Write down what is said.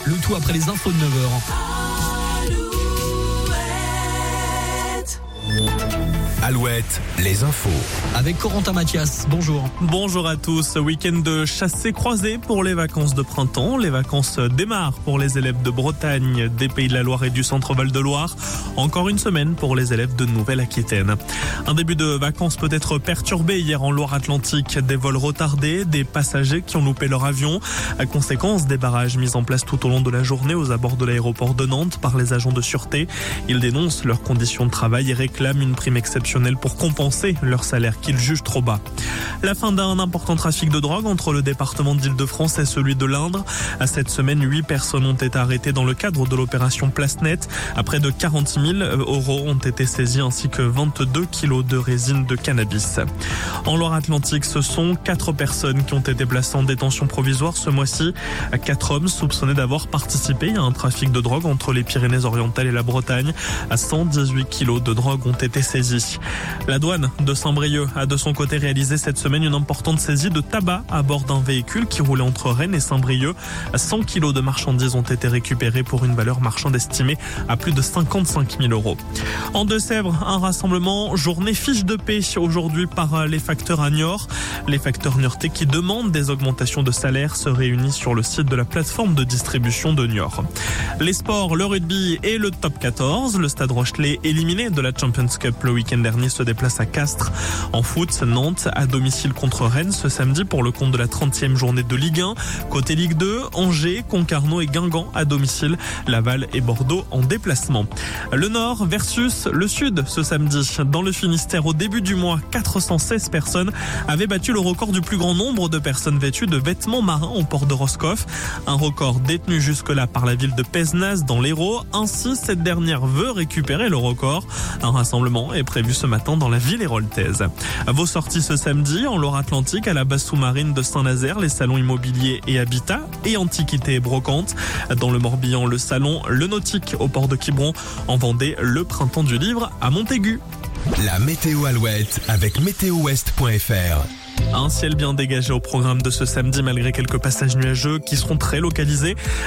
Le tout après les infos de 9h. Alouette, les infos. Avec Corentin Mathias, bonjour. Bonjour à tous. Week-end de chassé-croisé pour les vacances de printemps. Les vacances démarrent pour les élèves de Bretagne, des Pays de la Loire et du Centre-Val de Loire. Encore une semaine pour les élèves de Nouvelle-Aquitaine. Un début de vacances peut être perturbé hier en Loire-Atlantique. Des vols retardés, des passagers qui ont loupé leur avion. À conséquence des barrages mis en place tout au long de la journée aux abords de l'aéroport de Nantes par les agents de sûreté. Ils dénoncent leurs conditions de travail et réclament une prime exceptionnelle pour compenser leur salaire qu'ils jugent trop bas. La fin d'un important trafic de drogue entre le département d'Île-de-France et celui de l'Indre. À cette semaine, 8 personnes ont été arrêtées dans le cadre de l'opération Place Net. À près de 40 000 euros ont été saisis ainsi que 22 kilos de résine de cannabis. En Loire-Atlantique, ce sont 4 personnes qui ont été placées en détention provisoire ce mois-ci. 4 hommes soupçonnés d'avoir participé à un trafic de drogue entre les Pyrénées-Orientales et la Bretagne. 118 kilos de drogue ont été saisis. La douane de Saint-Brieuc a de son côté réalisé cette semaine une importante saisie de tabac à bord d'un véhicule qui roulait entre Rennes et Saint-Brieuc. 100 kilos de marchandises ont été récupérées pour une valeur marchande estimée à plus de 55 000 euros. En Deux-Sèvres, un rassemblement journée fiche de paix aujourd'hui par les facteurs à Niort. Les facteurs niortais qui demandent des augmentations de salaire se réunissent sur le site de la plateforme de distribution de Niort. Les sports, le rugby et le top 14. Le Stade Rochelais éliminé de la Champions Cup le week-end dernier se déplace à Castres. En foot, Nantes à domicile contre Rennes ce samedi pour le compte de la 30e journée de Ligue 1. Côté Ligue 2, Angers, Concarneau et Guingamp à domicile. Laval et Bordeaux en déplacement. Le Nord versus le Sud ce samedi. Dans le Finistère, au début du mois, 416 personnes avaient battu le record du plus grand nombre de personnes vêtues de vêtements marins au port de Roscoff. Un record détenu jusque-là par la ville de Pézenas dans l'Hérault. Ainsi, cette dernière veut récupérer le record. Un rassemblement est prévu ce matin dans la ville héroltaise. Vos sorties ce samedi en Loire-Atlantique à la base sous-marine de Saint-Nazaire, les salons immobiliers et habitat et antiquités et brocantes. Dans le Morbihan, le salon Le Nautique au port de Quiberon. En Vendée, le printemps du livre à Montaigu. La météo Alouette avec météowest.fr. Un ciel bien dégagé au programme de ce samedi malgré quelques passages nuageux qui seront très localisés.